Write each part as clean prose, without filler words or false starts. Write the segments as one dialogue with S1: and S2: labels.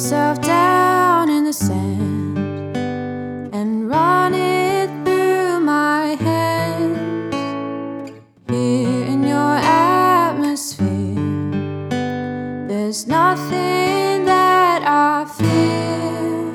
S1: myself down in the sand and run it through my hands. Here in your atmosphere, there's nothing that I fear.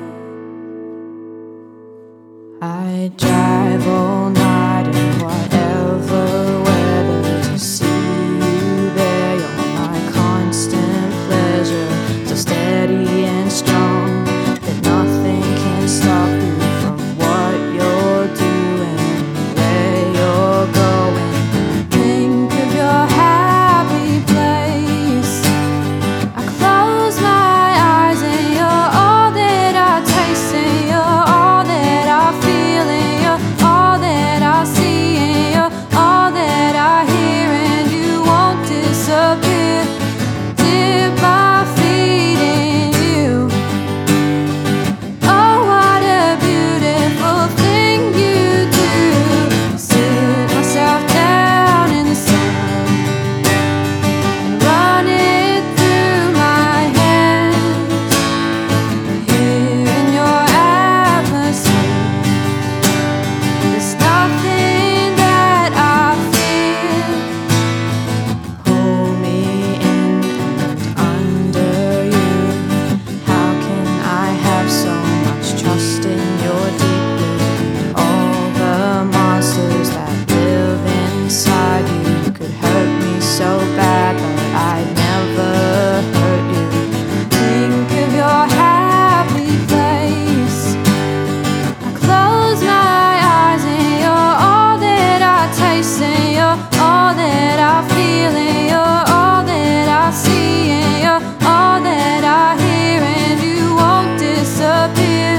S1: I drive all night in whatever weather to see you there. You're my constant pleasure, so steady and strong that nothing can stop you from what you're doing, where you're going. Think of your happy place. I close my eyes and you're all that I taste, and you're all that I feel, and you're all that I see, and you're all that I hear, and you won't disappear. Dip my feet in you. Oh, what a beautiful thing you do. Sit myself down in the sand and run it through my hands. Here in your atmosphere, there's nothing that I fear. Pull me in and under you. How can I have so much trust in your deep blue? All the monsters that live inside you. You could hurt me so bad, but I'd never hurt you. Think of your happy place. I close my eyes and you're all that I taste, and you're all that I feel, and you're all that I see, and you're all that I hear, and you won't disappear.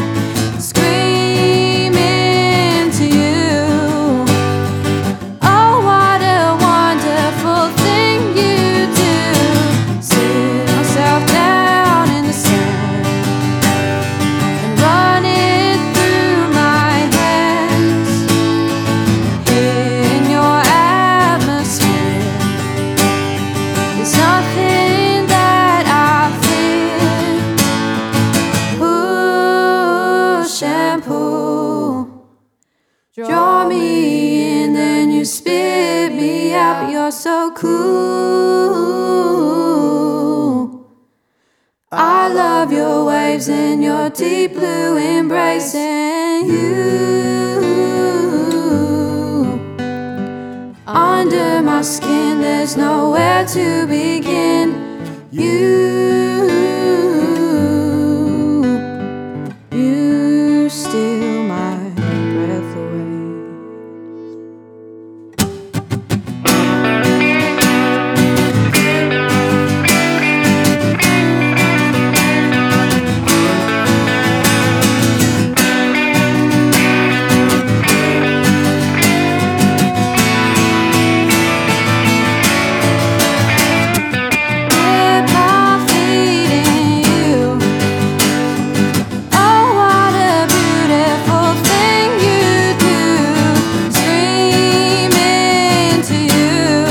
S1: Screaming to you. Oh, what a wonderful thing you do. Sit myself down in the sand and run it through my hands. Here in your atmosphere, there's nothing that I fear. Push and pull, draw me in, then you spit me out. You're so cool. I love your waves and your deep blue embrace, and you. Under my skin, there's nowhere to begin. You steal my breath away. Dip my feet in you. Oh, what a beautiful thing you do. Screaming to you.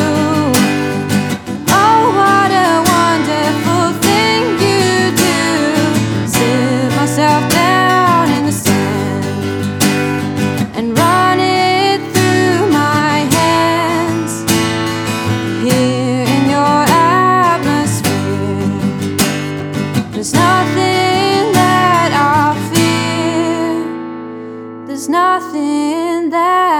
S1: Oh, what a wonderful thing you do. Sit myself down in the sand and run it through my hands. Here in your atmosphere, there's nothing that I fear. There's nothing that